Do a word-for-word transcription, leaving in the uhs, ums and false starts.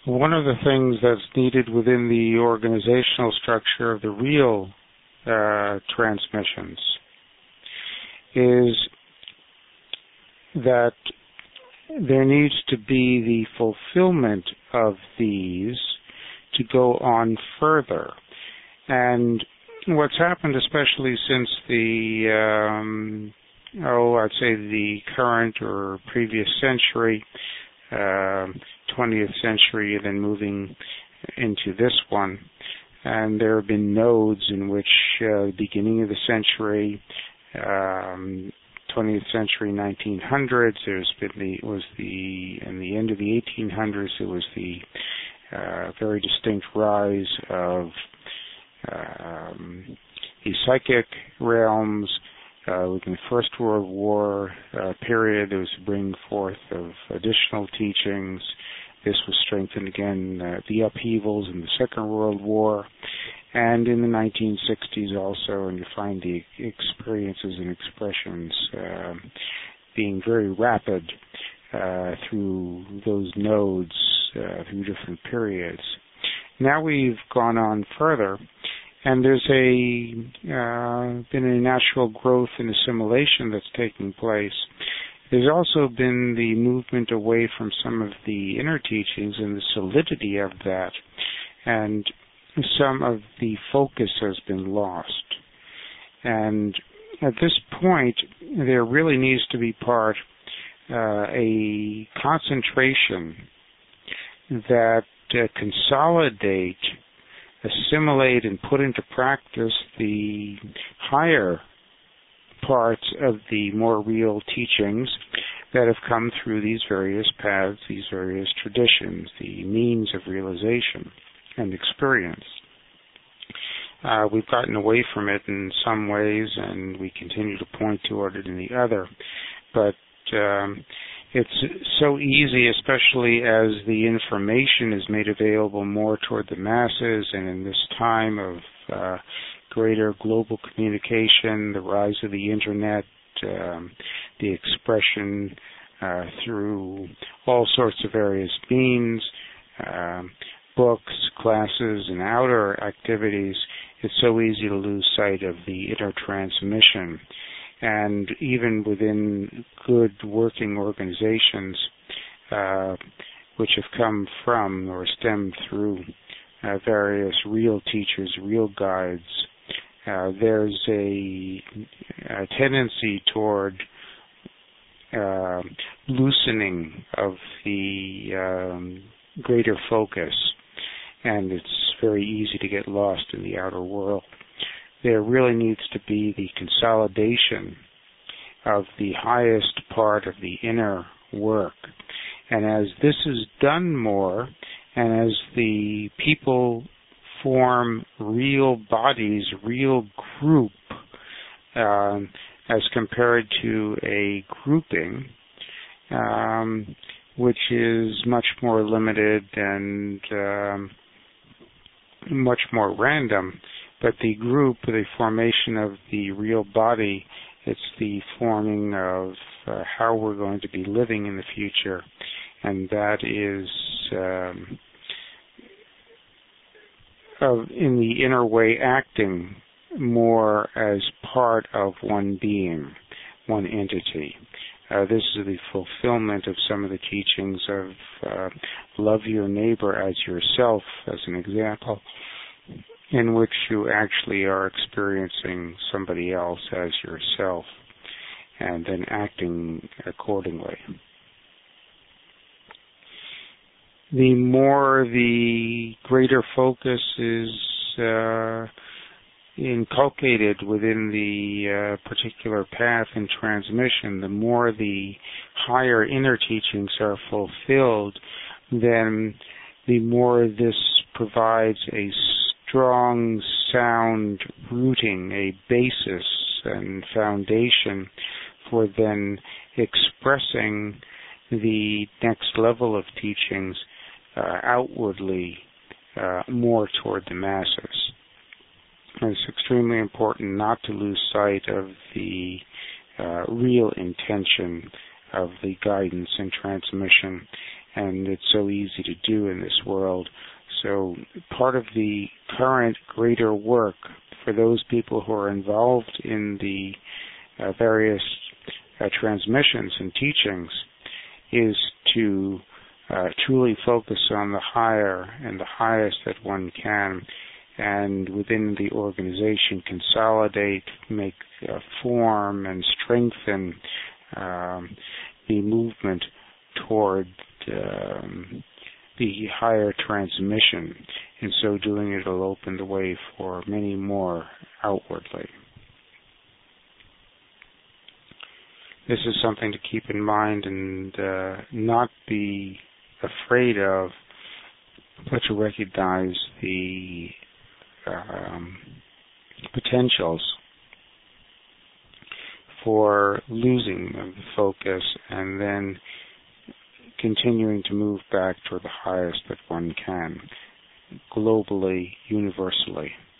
One of the things that's needed within the organizational structure of the real uh, transmissions is that there needs to be the fulfillment of these to go on further. And what's happened, especially since the, um, oh, I'd say the current or previous century, uh, twentieth century, and then moving into this one, and there have been nodes in which uh, the beginning of the century, um, twentieth century, nineteen hundreds, there's been the, was the, in the end of the eighteen hundreds, it was the uh, very distinct rise of um, the psychic realms. Uh, within the First World War uh, period, there was a bring forth of additional teachings. This was strengthened again, uh, the upheavals in the Second World War, and in the nineteen sixties also, and you find the experiences and expressions uh, being very rapid uh, through those nodes, uh, through different periods. Now we've gone on further, and there's a uh, been a natural growth and assimilation that's taking place. There's also been the movement away from some of the inner teachings and the solidity of that, and some of the focus has been lost. And at this point, there really needs to be part uh, a concentration that uh, consolidate, assimilate, and put into practice the higher parts of the more real teachings that have come through these various paths, these various traditions, the means of realization and experience. Uh, we've gotten away from it in some ways, and we continue to point toward it in the other. But um, it's so easy, especially as the information is made available more toward the masses, and in this time of uh, greater global communication, the rise of the internet, um, the expression uh, through all sorts of various means, um, books, classes, and outer activities, it's so easy to lose sight of the inner transmission. And even within good working organizations, uh, which have come from or stemmed through uh, various real teachers, real guides, Uh, there's a, a tendency toward uh, loosening of the um, greater focus, and it's very easy to get lost in the outer world. There really needs to be the consolidation of the highest part of the inner work. And as this is done more, and as the people form real bodies, real group, um, as compared to a grouping, um, which is much more limited and um, much more random. But the group, the formation of the real body, it's the forming of uh, how we're going to be living in the future, and that is um, of, in the inner way, acting more as part of one being, one entity. Uh, this is the fulfillment of some of the teachings of uh, love your neighbor as yourself, as an example, in which you actually are experiencing somebody else as yourself and then acting accordingly. The more the greater focus is uh, inculcated within the uh, particular path and transmission, the more the higher inner teachings are fulfilled, then the more this provides a strong, sound rooting, a basis and foundation for then expressing the next level of teachings uh, outwardly uh, more toward the masses. And it's extremely important not to lose sight of the uh, real intention of the guidance and transmission, and it's so easy to do in this world. So part of the current greater work for those people who are involved in the uh, various uh, transmissions and teachings is to uh, truly focus on the higher and the highest that one can, and within the organization consolidate, make uh, form and strengthen um, the movement toward um, the higher transmission. In so doing, it will open the way for many more outwardly. This is something to keep in mind and uh, not be afraid of, but to recognize the um, potentials for losing the focus and then continuing to move back toward the highest that one can, globally, universally.